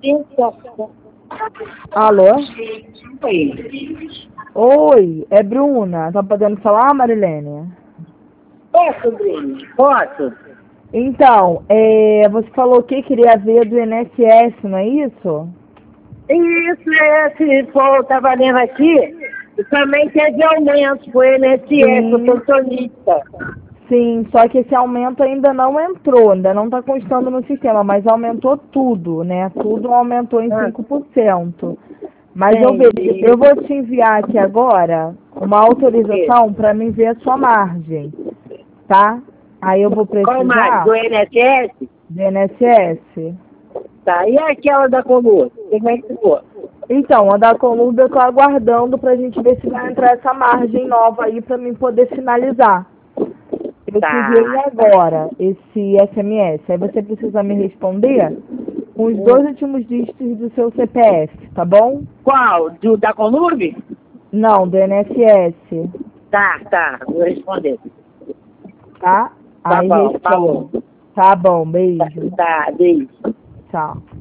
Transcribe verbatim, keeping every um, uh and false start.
Alô? Oi, é Bruna. Tá podendo falar, Marilene? Posso, Bruna? Posso? Então, é, você falou que queria ver do I N S S, não é isso? Isso, é, se for, eu tava lendo aqui, também teve aumento pro I N S S, pro Sim, pensionista. sim, só que esse aumento ainda não entrou, ainda não está constando no sistema, mas aumentou tudo, né? Tudo aumentou em Ah, cinco por cento. Mas eu vejo, entendi. eu vou te enviar aqui agora uma autorização para mim ver a sua margem, tá? Aí eu vou Qual mais? precisar Do I N S S? do I N S S. Tá, e aquela da coluna? Como é que ficou? Então, a da Columba eu tô aguardando pra gente ver se vai entrar essa margem nova aí pra mim poder finalizar. Eu te enviei Tá. agora esse S M S. Aí você precisa me responder com os dois últimos dígitos do seu C P F, tá bom? Qual? Do, da Columbe? Não, do I N S S, Tá, tá, vou responder. tá? Tá Aí bom, falou. responde. Tá bom, Tá, beijo. tá, beijo. Tchau.